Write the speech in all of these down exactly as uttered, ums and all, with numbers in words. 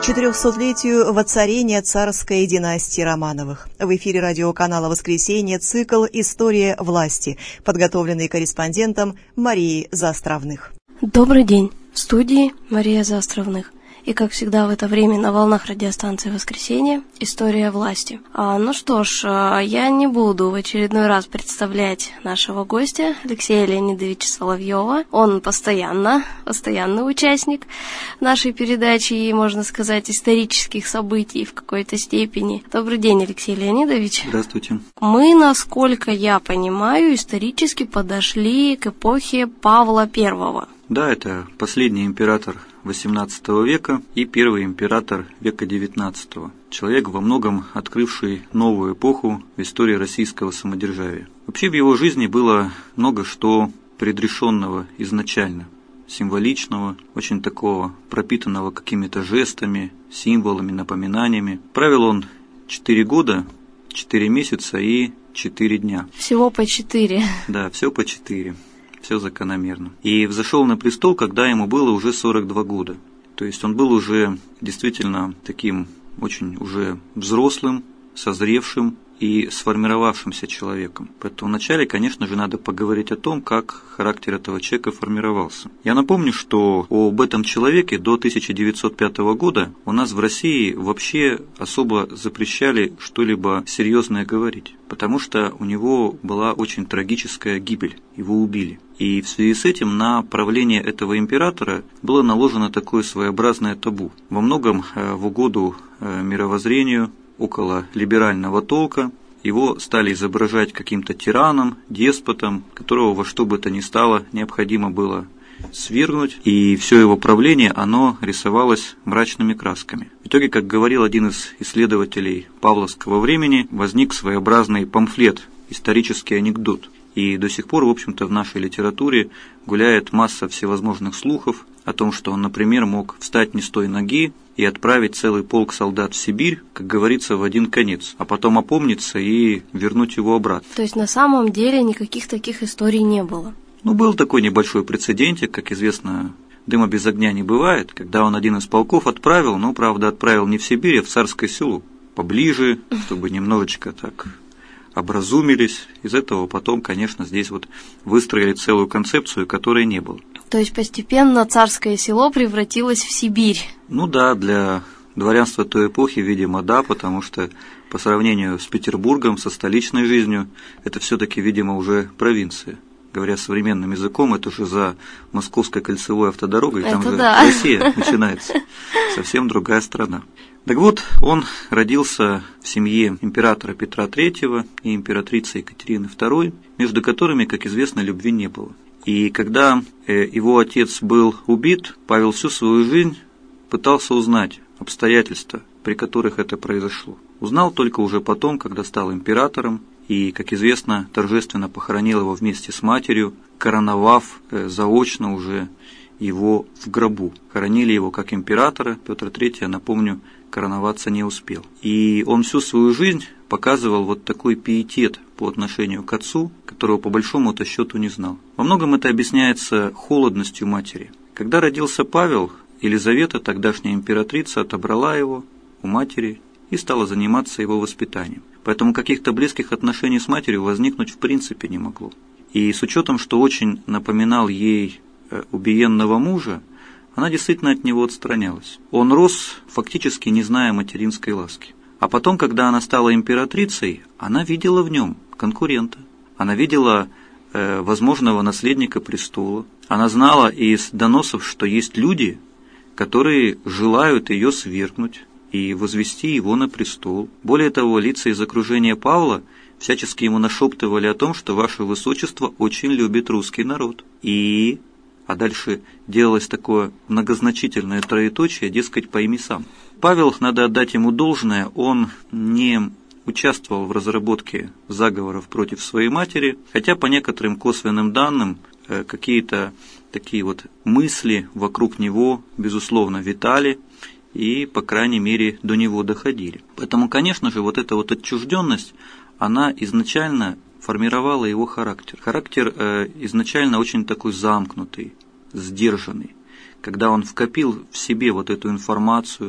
четырехсотлетию воцарения царской династии Романовых. В эфире радиоканала «Воскресенье» цикл «История власти», подготовленный корреспондентом Марией Заостровных. Добрый день. В студии Мария Заостровных. И, как всегда, в это время на волнах радиостанции «Воскресенье» «История власти». А, ну что ж, я не буду в очередной раз представлять нашего гостя Алексея Леонидовича Соловьева. Он постоянно, постоянный участник нашей передачи и, можно сказать, исторических событий в какой-то степени. Добрый день, Алексей Леонидович. Здравствуйте. Мы, насколько я понимаю, исторически подошли к эпохе Павла Первого. Да, это последний император восемнадцатого века и первый император века девятнадцатого. Человек, во многом открывший новую эпоху в истории российского самодержавия. Вообще в его жизни было много что предрешенного изначально, символичного, очень такого пропитанного какими-то жестами, символами, напоминаниями. Правил он четыре года, четыре месяца и четыре дня. Всего по четыре. Да, все по четыре. Все закономерно. И взошел на престол, когда ему было уже сорок два года. То есть он был уже действительно таким очень уже взрослым, созревшим и сформировавшимся человеком. Поэтому вначале, конечно же, надо поговорить о том, как характер этого человека формировался. Я напомню, что об этом человеке до тысяча девятьсот пятого года у нас в России вообще особо запрещали что-либо серьезное говорить, потому что у него была очень трагическая гибель, его убили. И в связи с этим на правление этого императора было наложено такое своеобразное табу, во многом в угоду мировоззрению около либерального толка. Его стали изображать каким-то тираном, деспотом, которого во что бы то ни стало необходимо было свергнуть, и все его правление, оно рисовалось мрачными красками. В итоге, как говорил один из исследователей павловского времени, возник своеобразный памфлет, исторический анекдот. И до сих пор, в общем-то, в нашей литературе гуляет масса всевозможных слухов о том, что он, например, мог встать не с той ноги и отправить целый полк солдат в Сибирь, как говорится, в один конец, а потом опомниться и вернуть его обратно. То есть на самом деле никаких таких историй не было? Ну, был такой небольшой прецедентик, как известно, дыма без огня не бывает, когда он один из полков отправил, но, правда, отправил не в Сибирь, а в Царское Село, поближе, чтобы немножечко так образумились. Из этого потом, конечно, здесь вот выстроили целую концепцию, которой не было. То есть постепенно Царское Село превратилось в Сибирь? Ну да, для дворянства той эпохи, видимо, да, потому что по сравнению с Петербургом, со столичной жизнью, это все-таки, видимо, уже провинция. Говоря современным языком, это же за Московской кольцевой автодорогой, там это же да. Россия начинается, совсем другая страна. Так вот, он родился в семье императора Петра Третьего и императрицы Екатерины Второй, между которыми, как известно, любви не было. И когда его отец был убит, Павел всю свою жизнь пытался узнать обстоятельства, при которых это произошло. Узнал только уже потом, когда стал императором, и, как известно, торжественно похоронил его вместе с матерью, короновав заочно уже его в гробу. Хоронили его как императора, Петр Третий, я напомню, короноваться не успел. И он всю свою жизнь показывал вот такой пиетет по отношению к отцу, которого по большому-то счету не знал. Во многом это объясняется холодностью матери. Когда родился Павел, Елизавета, тогдашняя императрица, отобрала его у матери и стала заниматься его воспитанием. Поэтому каких-то близких отношений с матерью возникнуть в принципе не могло. И с учетом, что очень напоминал ей убиенного мужа, она действительно от него отстранялась. Он рос, фактически не зная материнской ласки. А потом, когда она стала императрицей, она видела в нем конкурента. Она видела э, возможного наследника престола. Она знала из доносов, что есть люди, которые желают ее свергнуть и возвести его на престол. Более того, лица из окружения Павла всячески ему нашептывали о том, что ваше высочество очень любит русский народ. И... А дальше делалось такое многозначительное троеточие, дескать, пойми сам. Павел, надо отдать ему должное, он не участвовал в разработке заговоров против своей матери, хотя по некоторым косвенным данным какие-то такие вот мысли вокруг него, безусловно, витали и, по крайней мере, до него доходили. Поэтому, конечно же, вот эта вот отчужденность, она изначально формировала его характер. Характер э, изначально очень такой замкнутый, сдержанный. Когда он вкопил в себе вот эту информацию,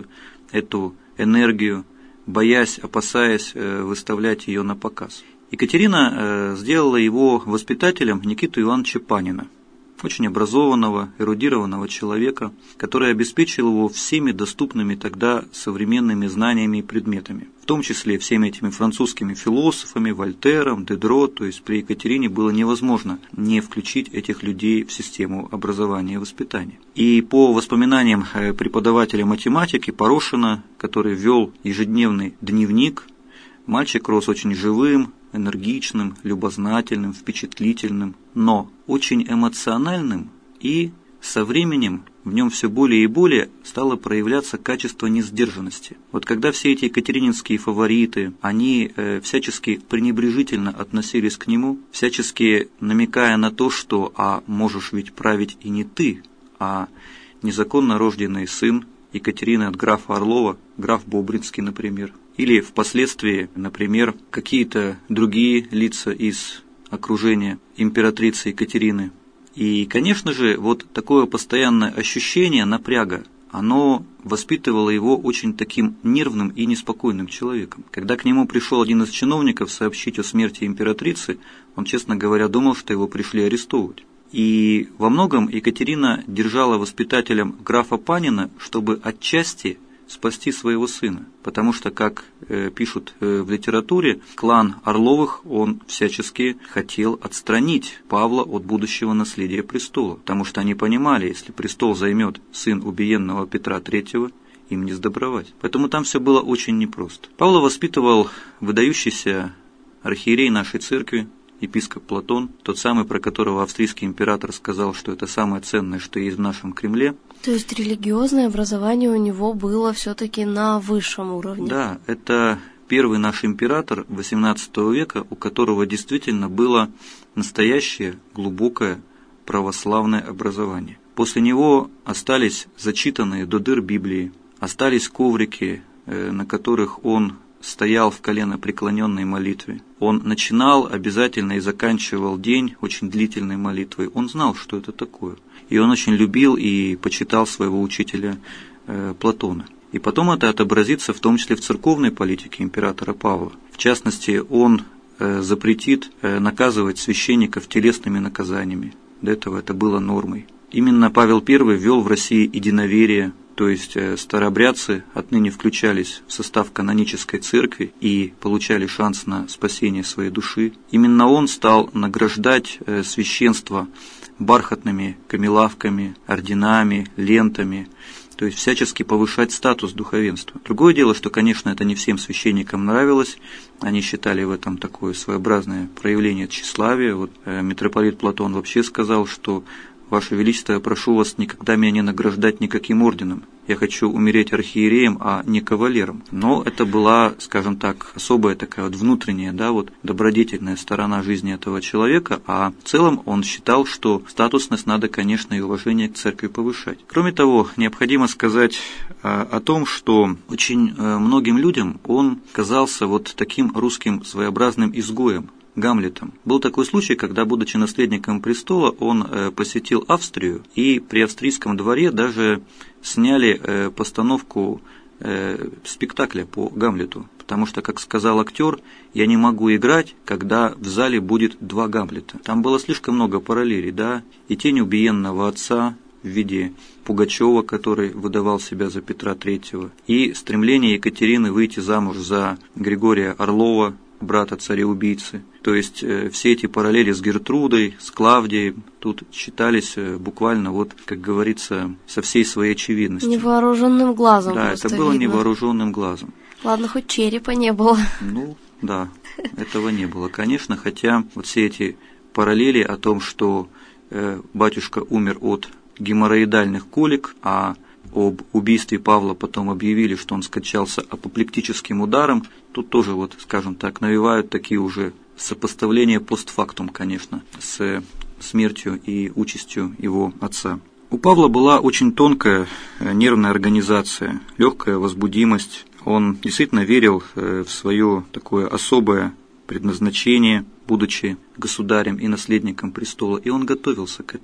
эту энергию, боясь, опасаясь выставлять ее на показ. Екатерина сделала его воспитателем Никиту Ивановича Панина, очень образованного, эрудированного человека, который обеспечил его всеми доступными тогда современными знаниями и предметами, в том числе всеми этими французскими философами, Вольтером, Дидро. То есть при Екатерине было невозможно не включить этих людей в систему образования и воспитания. И по воспоминаниям преподавателя математики Порошина, который вел ежедневный дневник, мальчик рос очень живым, энергичным, любознательным, впечатлительным, но очень эмоциональным, и со временем в нем все более и более стало проявляться качество несдержанности. Вот когда все эти екатерининские фавориты, они э, всячески пренебрежительно относились к нему, всячески намекая на то, что «а можешь ведь править и не ты, а незаконно рожденный сын Екатерины от графа Орлова, граф Бобринский, например». Или впоследствии, например, какие-то другие лица из окружения императрицы Екатерины. И, конечно же, вот такое постоянное ощущение напряга, оно воспитывало его очень таким нервным и неспокойным человеком. Когда к нему пришел один из чиновников сообщить о смерти императрицы, он, честно говоря, думал, что его пришли арестовывать. И во многом Екатерина держала воспитателем графа Панина, чтобы отчасти спасти своего сына, потому что, как э, пишут э, в литературе, клан Орловых, он всячески хотел отстранить Павла от будущего наследия престола, потому что они понимали, если престол займет сын убиенного Петра Третьего, им не сдобровать. Поэтому там все было очень непросто. Павла воспитывал выдающийся архиерей нашей церкви, епископ Платон, тот самый, про которого австрийский император сказал, что это самое ценное, что есть в нашем Кремле. То есть религиозное образование у него было все-таки на высшем уровне? Да, это первый наш император восемнадцатого века, у которого действительно было настоящее глубокое православное образование. После него остались зачитанные до дыр Библии, остались коврики, на которых он стоял в коленопреклоненной молитве. Он начинал обязательно и заканчивал день очень длительной молитвой. Он знал, что это такое. И он очень любил и почитал своего учителя э, Платона. И потом это отобразится в том числе в церковной политике императора Павла. В частности, он э, запретит э, наказывать священников телесными наказаниями. До этого это было нормой. Именно Павел Первый ввел в России единоверие, то есть старообрядцы отныне включались в состав канонической церкви и получали шанс на спасение своей души. Именно он стал награждать священство бархатными камелавками, орденами, лентами, то есть всячески повышать статус духовенства. Другое дело, что, конечно, это не всем священникам нравилось, они считали в этом такое своеобразное проявление тщеславия. Вот митрополит Платон вообще сказал, что «Ваше Величество, я прошу вас никогда меня не награждать никаким орденом. Я хочу умереть архиереем, а не кавалером». Но это была, скажем так, особая такая вот внутренняя, да, вот добродетельная сторона жизни этого человека, а в целом он считал, что статусность надо, конечно, и уважение к церкви повышать. Кроме того, необходимо сказать а, о том, что очень а, многим людям он казался вот таким русским своеобразным изгоем, Гамлетом. Был такой случай, когда, будучи наследником престола, он э, посетил Австрию, и при австрийском дворе даже сняли э, постановку э, спектакля по Гамлету, потому что, как сказал актер, я не могу играть, когда в зале будет два Гамлета. Там было слишком много параллелей, да, и тень убиенного отца в виде Пугачева, который выдавал себя за Петра Третьего, и стремление Екатерины выйти замуж за Григория Орлова, брата царя-убийцы. То есть э, все эти параллели с Гертрудой, с Клавдией тут читались э, буквально, вот, как говорится, со всей своей очевидностью. Невооруженным глазом. Да, это было видно. Невооруженным глазом. Ладно, хоть черепа не было. Ну, да, этого не было, конечно, хотя вот все эти параллели о том, что э, батюшка умер от геморроидальных колик, а об убийстве Павла потом объявили, что он скончался апоплектическим ударом, тут тоже, вот, скажем так, навевают такие уже сопоставления постфактум, конечно, с смертью и участью его отца. У Павла была очень тонкая нервная организация, легкая возбудимость. Он действительно верил в свое такое особое предназначение, будучи государем и наследником престола, и он готовился к этому.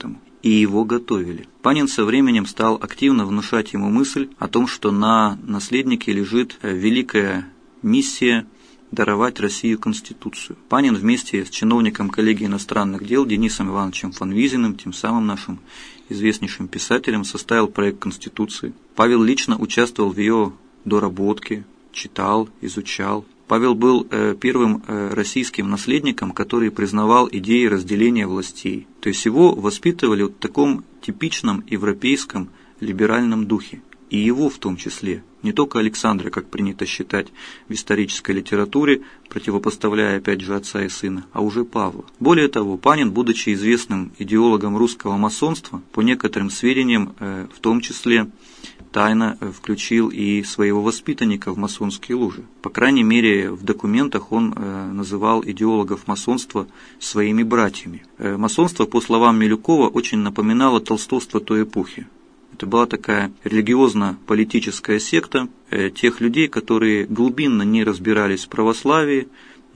и его готовили. Панин со временем стал активно внушать ему мысль о том, что на наследнике лежит великая миссия даровать России Конституцию. Панин вместе с чиновником коллегии иностранных дел Денисом Ивановичем Фанвизиным, тем самым нашим известнейшим писателем, составил проект Конституции. Павел лично участвовал в ее доработке, читал, изучал. Павел был э, первым э, российским наследником, который признавал идеи разделения властей. То есть его воспитывали в таком типичном европейском либеральном духе. И его в том числе, не только Александра, как принято считать в исторической литературе, противопоставляя опять же отца и сына, а уже Павла. Более того, Панин, будучи известным идеологом русского масонства, по некоторым сведениям, э, в том числе тайно включил и своего воспитанника в масонские ложи. По крайней мере, в документах он э, называл идеологов масонства своими братьями. Э, масонство, по словам Милюкова, очень напоминало толстовство той эпохи. Это была такая религиозно-политическая секта э, тех людей, которые глубинно не разбирались в православии,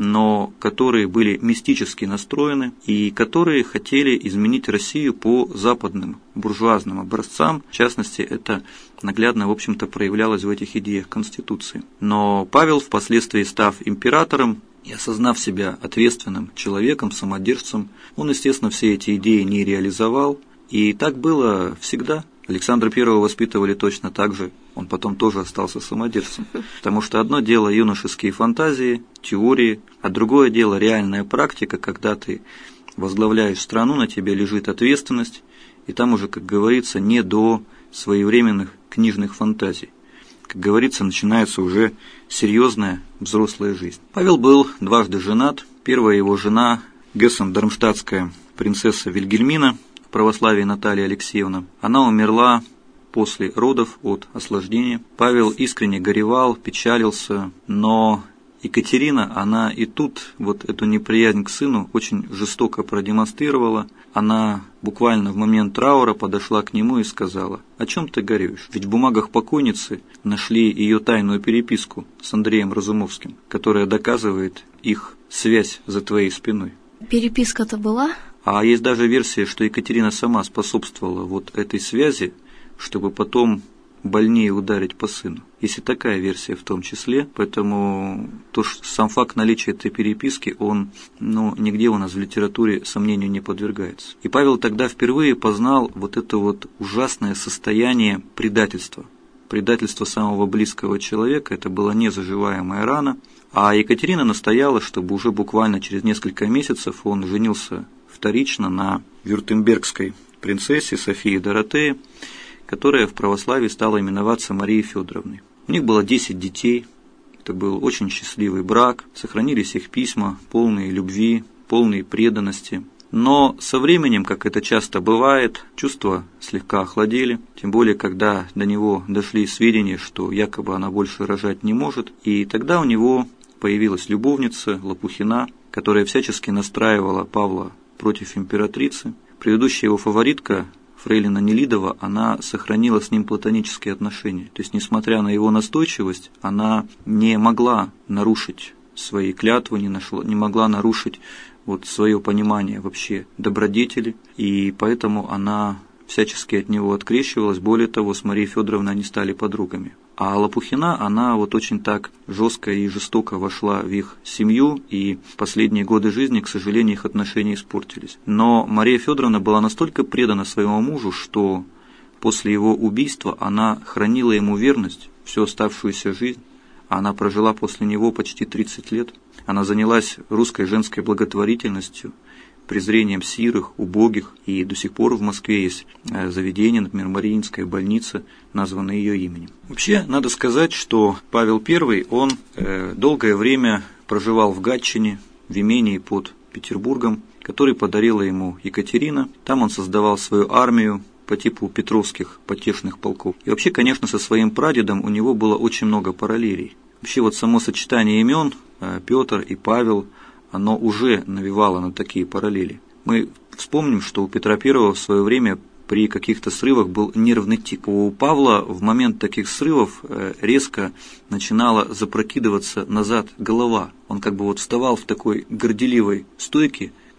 но которые были мистически настроены и которые хотели изменить Россию по западным буржуазным образцам. В частности, это наглядно, в общем-то, проявлялось в этих идеях Конституции. Но Павел, впоследствии став императором и осознав себя ответственным человеком, самодержцем, он, естественно, все эти идеи не реализовал. И так было всегда. Александра Первого воспитывали точно так же, он потом тоже остался самодержцем. Потому что одно дело юношеские фантазии, теории, а другое дело реальная практика, когда ты возглавляешь страну, на тебе лежит ответственность, и там уже, как говорится, не до своевременных книжных фантазий. Как говорится, начинается уже серьезная взрослая жизнь. Павел был дважды женат. Первая его жена, гессен-дармштадтская принцесса Вильгельмина, в православии Наталья Алексеевна, она умерла после родов от осложнения. Павел искренне горевал, печалился, но Екатерина, она и тут вот эту неприязнь к сыну очень жестоко продемонстрировала. Она буквально в момент траура подошла к нему и сказала: «О чем ты горюешь? Ведь в бумагах покойницы нашли ее тайную переписку с Андреем Разумовским, которая доказывает их связь за твоей спиной». Переписка-то была? А есть даже версия, что Екатерина сама способствовала вот этой связи, чтобы потом больнее ударить по сыну. Есть и такая версия в том числе, поэтому то, что сам факт наличия этой переписки, он ну, нигде у нас в литературе сомнению не подвергается. И Павел тогда впервые познал вот это вот ужасное состояние предательства. Предательство самого близкого человека, это была незаживаемая рана. А Екатерина настояла, чтобы уже буквально через несколько месяцев он женился вторично на вюртембергской принцессе Софии Доротее, которая в православии стала именоваться Марией Федоровной. У них было десять детей, это был очень счастливый брак, сохранились их письма, полные любви, полные преданности. Но со временем, как это часто бывает, чувства слегка охладели, тем более, когда до него дошли сведения, что якобы она больше рожать не может, и тогда у него появилась любовница Лопухина, которая всячески настраивала Павла против императрицы. Предыдущая его фаворитка, фрейлина Нелидова, она сохранила с ним платонические отношения. То есть, несмотря на его настойчивость, она не могла нарушить свои клятвы, не, нашла, не могла нарушить вот свое понимание вообще добродетели, и поэтому она всячески от него открещивалась. Более того, с Марией Федоровной они стали подругами. А Лопухина, она вот очень так жестко и жестоко вошла в их семью, и в последние годы жизни, к сожалению, их отношения испортились. Но Мария Федоровна была настолько предана своему мужу, что после его убийства она хранила ему верность всю оставшуюся жизнь. Она прожила после него почти тридцать лет. Она занялась русской женской благотворительностью, презрением сирых, убогих, и до сих пор в Москве есть заведение, например, Мариинская больница, названная ее именем. Вообще, надо сказать, что Павел Первый, он э, долгое время проживал в Гатчине, в имении под Петербургом, который подарила ему Екатерина. Там он создавал свою армию по типу петровских потешных полков. И вообще, конечно, со своим прадедом у него было очень много параллелей. Вообще, вот само сочетание имен э, Петр и Павел, оно уже навевало на такие параллели. Мы вспомним, что у Петра Первого в свое время при каких-то срывах был нервный тик. У Павла в момент таких срывов резко начинала запрокидываться назад голова. Он как бы вот вставал в такой горделивой стойке,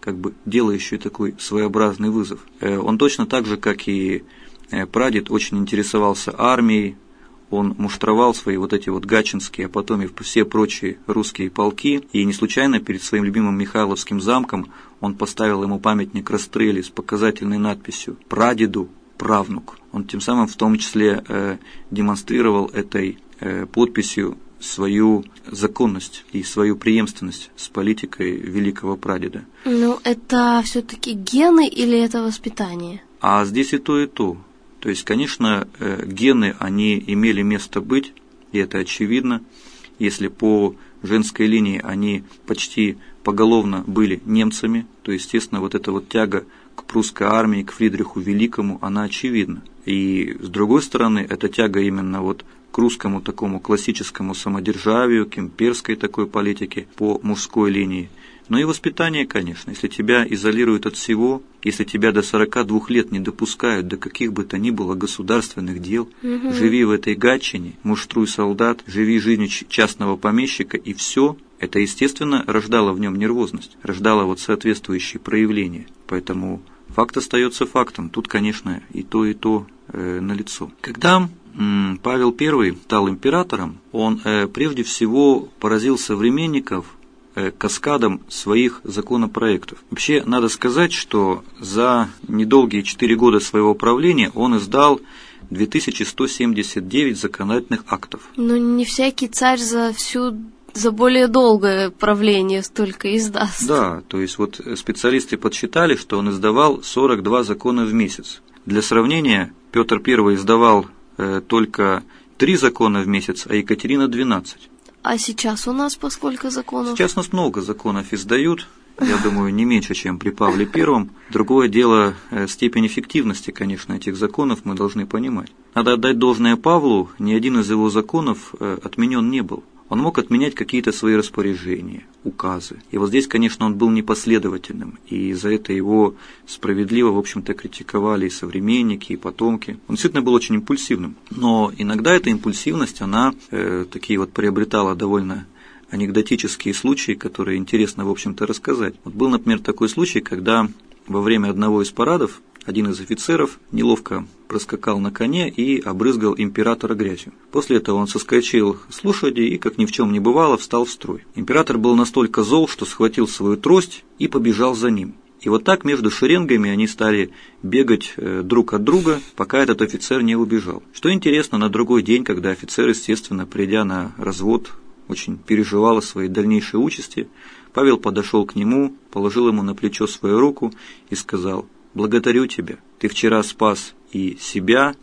как бы делающий такой своеобразный вызов. Он точно так же, как и прадед, очень интересовался армией, он муштровал свои вот эти вот гатчинские, а потом и все прочие русские полки, и не случайно перед своим любимым Михайловским замком он поставил ему памятник Растрелли с показательной надписью «Прадеду правнук». Он тем самым в том числе э, демонстрировал этой э, подписью свою законность и свою преемственность с политикой великого прадеда. Ну, это все-таки гены или это воспитание? А здесь и то, и то. То есть, конечно, гены, они имели место быть, и это очевидно. Если по женской линии они почти поголовно были немцами, то, естественно, вот эта вот тяга к прусской армии, к Фридриху Великому, она очевидна. И, с другой стороны, эта тяга именно вот к русскому такому классическому самодержавию, к имперской такой политике по мужской линии. Ну и воспитание, конечно. Если тебя изолируют от всего, если тебя до сорока двух лет не допускают до каких бы то ни было государственных дел, угу. Живи в этой гатчине, муштруй солдат, живи жизнью частного помещика, и все, это, естественно, рождало в нем нервозность, рождало вот соответствующие проявления. Поэтому факт остается фактом. Тут, конечно, и то, и то э, налицо. Когда м, Павел Первый стал императором, он э, прежде всего поразил современников каскадом своих законопроектов. Вообще, надо сказать, что за недолгие четыре года своего правления он издал две тысячи сто семьдесят девять законодательных актов. Но не всякий царь за всю, за более долгое правление столько издаст. Да, то есть вот специалисты подсчитали, что он издавал сорок два закона в месяц. Для сравнения, Петр Первый издавал э, только три закона в месяц, а Екатерина двенадцать. А сейчас у нас по сколько законов? Сейчас у нас много законов издают, я думаю, не меньше, чем при Павле Первом. Другое дело, степень эффективности, конечно, этих законов мы должны понимать. Надо отдать должное Павлу, ни один из его законов отменен не был. Он мог отменять какие-то свои распоряжения, указы. И вот здесь, конечно, он был непоследовательным, и за это его справедливо, в общем-то, критиковали и современники, и потомки. Он действительно был очень импульсивным. Но иногда эта импульсивность, она э, такие вот приобретала довольно анекдотические случаи, которые интересно, в общем-то, рассказать. Вот был, например, такой случай, когда во время одного из парадов один из офицеров неловко проскакал на коне и обрызгал императора грязью. После этого он соскочил с лошади и, как ни в чем не бывало, встал в строй. Император был настолько зол, что схватил свою трость и побежал за ним. И вот так между шеренгами они стали бегать друг от друга, пока этот офицер не убежал. Что интересно, на другой день, когда офицер, естественно, придя на развод, очень переживал о своей дальнейшей участи, Павел подошел к нему, положил ему на плечо свою руку и сказал: «Благодарю тебя, ты вчера спас и себя,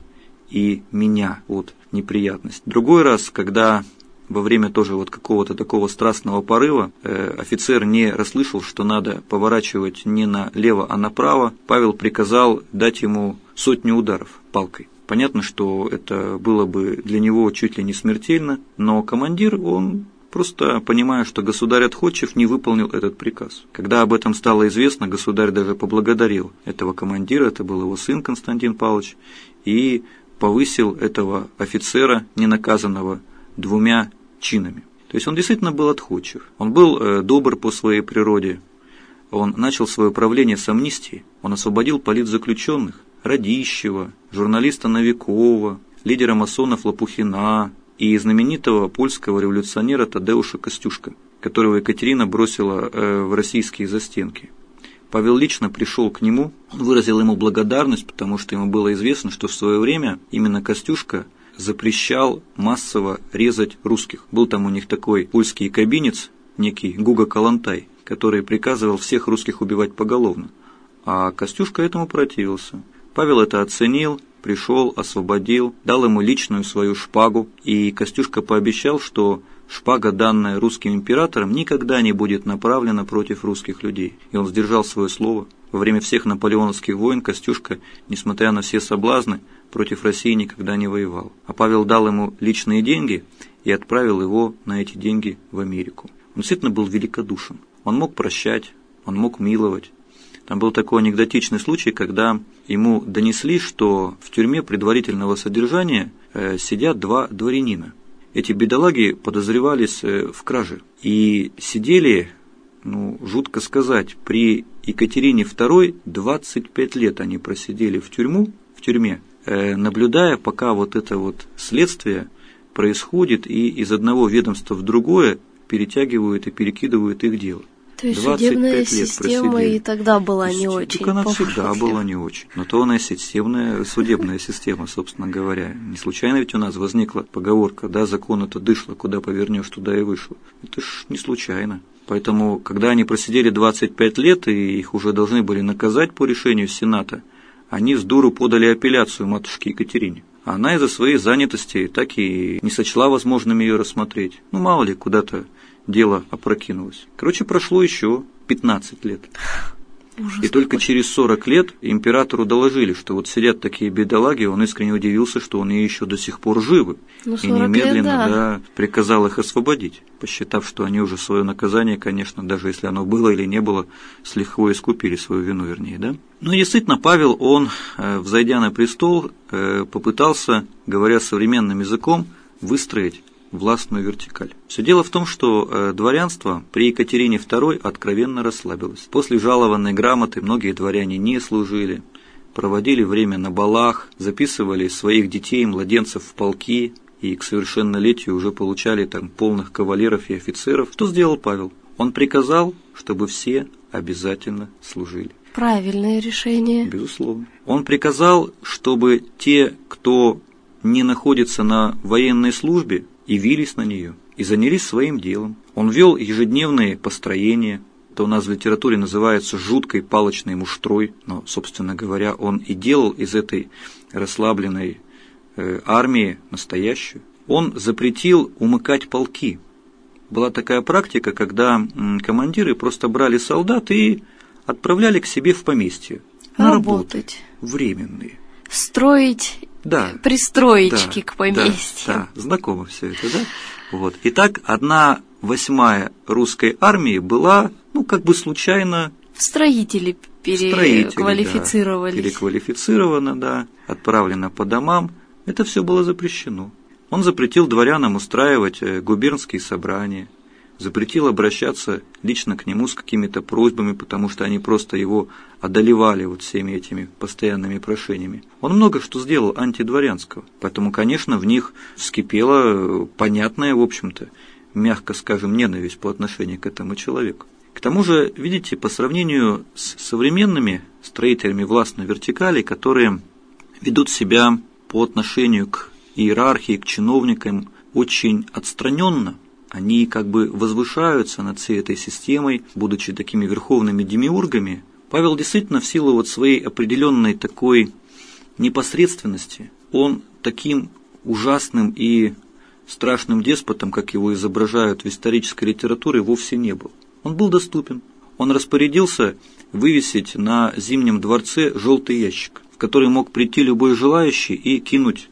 и меня от неприятностей». Другой раз, когда во время тоже вот какого-то такого страстного порыва э, офицер не расслышал, что надо поворачивать не налево, а направо, Павел приказал дать ему сотню ударов палкой. Понятно, что это было бы для него чуть ли не смертельно, но командир, он просто, понимая, что государь отходчив, не выполнил этот приказ. Когда об этом стало известно, государь даже поблагодарил этого командира, это был его сын Константин Павлович, и повысил этого офицера, ненаказанного, двумя чинами. То есть он действительно был отходчив. Он был э, добр по своей природе. Он начал свое правление с амнистии. Он освободил политзаключенных, Радищева, журналиста Новикова, лидера масонов Лопухина и знаменитого польского революционера Тадеуша Костюшка, которого Екатерина бросила э, в российские застенки. Павел лично пришел к нему, выразил ему благодарность, потому что ему было известно, что в свое время именно Костюшка запрещал массово резать русских. Был там у них такой польский якобинец, некий Гуга Калантай, который приказывал всех русских убивать поголовно. А Костюшка этому противился. Павел это оценил, пришел, освободил, дал ему личную свою шпагу, и Костюшка пообещал, что шпага, данная русским императором, никогда не будет направлена против русских людей. И он сдержал свое слово. Во время всех наполеоновских войн Костюшка, несмотря на все соблазны, против России никогда не воевал. А Павел дал ему личные деньги и отправил его на эти деньги в Америку. Он действительно был великодушен. Он мог прощать, он мог миловать. Там был такой анекдотичный случай, когда ему донесли, что в тюрьме предварительного содержания э, сидят два дворянина. Эти бедолаги подозревались э, в краже и сидели ну, жутко сказать, при Екатерине второй двадцать пять лет они просидели в тюрьму, в тюрьме, э, наблюдая, пока вот это вот следствие происходит, и из одного ведомства в другое перетягивают и перекидывают их дело. То есть судебная система просидели. И тогда была не очень. Так она всегда была не очень. Но то она системная, судебная система, собственно говоря. Не случайно ведь у нас возникла поговорка, да, закон это дышло, куда повернешь, туда и вышло. Это ж не случайно. Поэтому, когда они просидели двадцать пять лет, и их уже должны были наказать по решению Сената, они с дуру подали апелляцию матушке Екатерине. А она из-за своей занятости так и не сочла возможным ее рассмотреть. Ну, мало ли, куда-то дело опрокинулось. Короче, прошло еще пятнадцать лет. Ужас и только какой. Через сорок лет императору доложили, что вот сидят такие бедолаги, он искренне удивился, что они еще до сих пор живы. Ну, и немедленно лет, да. Да, приказал их освободить, посчитав, что они уже свое наказание, конечно, даже если оно было или не было, с лихвой искупили свою вину, вернее, да. Ну, действительно, Павел, он, взойдя на престол, попытался, говоря современным языком, выстроить властную вертикаль. Все дело в том, что э, дворянство при Екатерине второй откровенно расслабилось. После жалованной грамоты многие дворяне не служили, проводили время на балах, записывали своих детей и младенцев в полки и к совершеннолетию уже получали там полных кавалеров и офицеров. Что сделал Павел? Он приказал, чтобы все обязательно служили. Правильное решение. Безусловно. Он приказал, чтобы те, кто не находится на военной службе, явились на нее и занялись своим делом. Он вел ежедневные построения, это у нас в литературе называется жуткой палочной муштрой, но, собственно говоря, он и делал из этой расслабленной э, армии настоящую. Он запретил умыкать полки. Была такая практика, когда м, командиры просто брали солдат и отправляли к себе в поместье. На работать. Работы временные. Строить... Да, пристроечки да, к поместью. Да, да, знакомо все это, да? Вот. Итак, одна восьмая русской армии была, ну, как бы случайно... В строители переквалифицировались. Да, переквалифицирована, да, отправлена по домам. Это все было запрещено. Он запретил дворянам устраивать губернские собрания, запретил обращаться лично к нему с какими-то просьбами, потому что они просто его одолевали вот всеми этими постоянными прошениями. Он много что сделал антидворянского, поэтому, конечно, в них вскипела понятная, в общем-то, мягко скажем, ненависть по отношению к этому человеку. К тому же, видите, по сравнению с современными строителями властной вертикали, которые ведут себя по отношению к иерархии, к чиновникам очень отстраненно, они как бы возвышаются над всей этой системой, будучи такими верховными демиургами. Павел действительно в силу вот своей определенной такой непосредственности, он таким ужасным и страшным деспотом, как его изображают в исторической литературе, вовсе не был. Он был доступен. Он распорядился вывесить на Зимнем дворце желтый ящик, в который мог прийти любой желающий и кинуть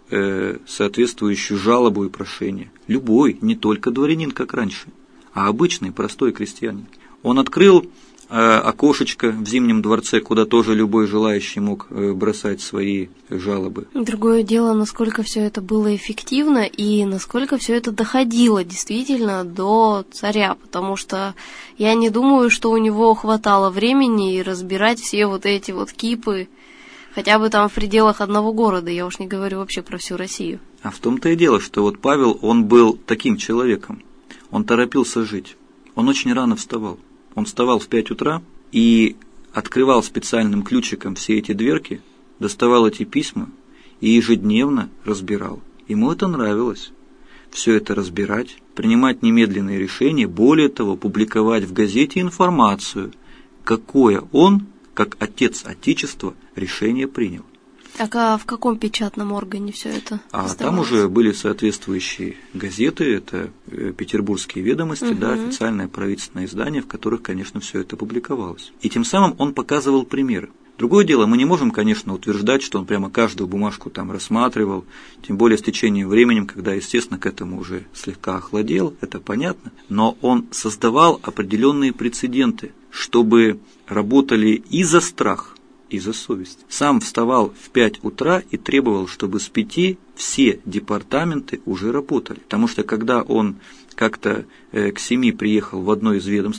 соответствующую жалобу и прошение. Любой, не только дворянин, как раньше, а обычный, простой крестьянин. Он открыл э, окошечко в Зимнем дворце, куда тоже любой желающий мог э, бросать свои жалобы. Другое дело, насколько все это было эффективно и насколько все это доходило действительно до царя, потому что я не думаю, что у него хватало времени разбирать все вот эти вот кипы, хотя бы там в пределах одного города, я уж не говорю вообще про всю Россию. А в том-то и дело, что вот Павел, он был таким человеком, он торопился жить, он очень рано вставал. Он вставал в пять утра и открывал специальным ключиком все эти дверки, доставал эти письма и ежедневно разбирал. Ему это нравилось, все это разбирать, принимать немедленные решения, более того, публиковать в газете информацию, какое он, как отец Отечества, решение принял. Так а в каком печатном органе все это А оставалось? Там уже были соответствующие газеты, это Петербургские ведомости, угу. Да, официальное правительственное издание, в которых, конечно, все это публиковалось. И тем самым он показывал примеры. Другое дело, мы не можем, конечно, утверждать, что он прямо каждую бумажку там рассматривал, тем более с течением времени, когда, естественно, к этому уже слегка охладел, это понятно, но он создавал определенные прецеденты, чтобы работали и за страх, и за совесть. Сам вставал в пять утра и требовал, чтобы с пяти все департаменты уже работали. Потому что когда он как-то э, к семи приехал в одно из ведомств,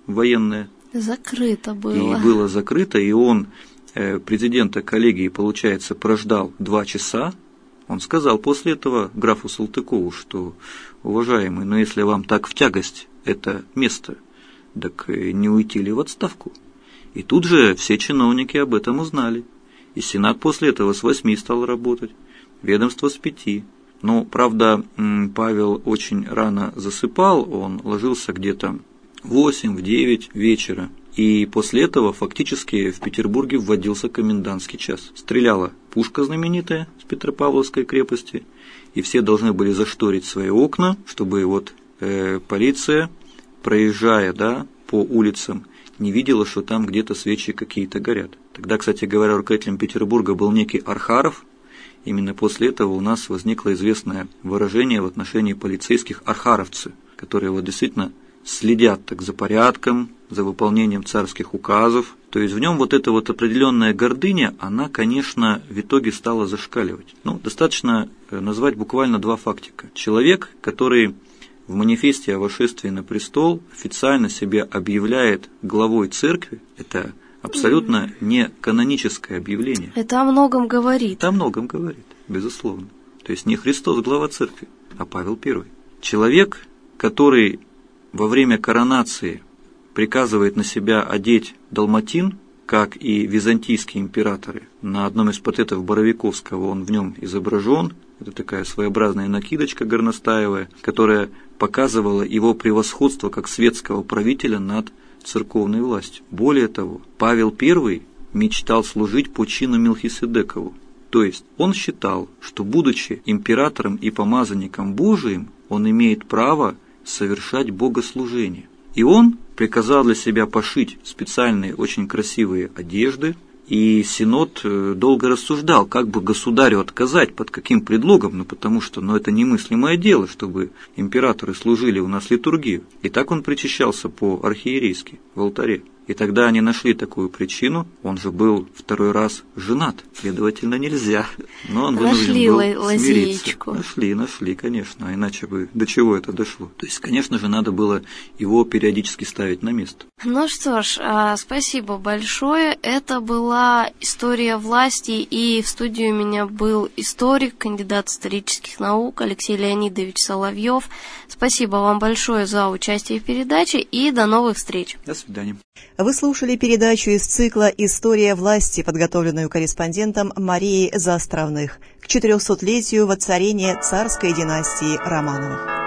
военное. Закрыто было. И было закрыто, и он, президента коллегии, получается, прождал два часа. Он сказал после этого графу Салтыкову, что, уважаемый, но если вам так в тягость это место, так не уйти ли в отставку? И тут же все чиновники об этом узнали. И Сенат после этого с восьми стал работать, ведомство с пяти. Но, правда, Павел очень рано засыпал, он ложился где-то в восемь, в девять вечера. И после этого фактически в Петербурге вводился комендантский час. Стреляла пушка знаменитая с Петропавловской крепости, и все должны были зашторить свои окна, чтобы вот э, полиция, проезжая, да, по улицам, не видела, что там где-то свечи какие-то горят. Тогда, кстати говоря, руководителем Петербурга был некий Архаров. Именно после этого у нас возникло известное выражение в отношении полицейских архаровцы, которые вот действительно следят так за порядком, за выполнением царских указов. То есть в нем вот эта вот определенная гордыня, она, конечно, в итоге стала зашкаливать. Ну, достаточно назвать буквально два фактика. Человек, который в манифесте о восшествии на престол официально себя объявляет главой церкви, это абсолютно не каноническое объявление. Это о многом говорит. Это о многом говорит, безусловно. То есть не Христос глава церкви, а Павел Первый. Человек, который во время коронации приказывает на себя одеть далматин, как и византийские императоры. На одном из портретов Боровиковского он в нем изображен. Это такая своеобразная накидочка горностаевая, которая показывала его превосходство как светского правителя над церковной властью. Более того, Павел Первый мечтал служить по чину Мелхиседекову. То есть он считал, что, будучи императором и помазанником Божиим, он имеет право совершать богослужение. И он приказал для себя пошить специальные очень красивые одежды, и Синод долго рассуждал, как бы государю отказать, под каким предлогом, ну потому что ну, это немыслимое дело, чтобы императоры служили у нас литургию. И так он причащался по-архиерейски в алтаре. И тогда они нашли такую причину, он же был второй раз женат, следовательно, нельзя. Но он нашли вынужден был лазеечку. смириться. Нашли, нашли, конечно, а иначе бы до чего это дошло. То есть, конечно же, надо было его периодически ставить на место. Ну что ж, спасибо большое. Это была история власти, и в студии у меня был историк, кандидат исторических наук Алексей Леонидович Соловьев. Спасибо вам большое за участие в передаче, и до новых встреч. До свидания. Вы слушали передачу из цикла «История власти», подготовленную корреспондентом Марией Заостровных к четырехсотлетию воцарения царской династии Романовых.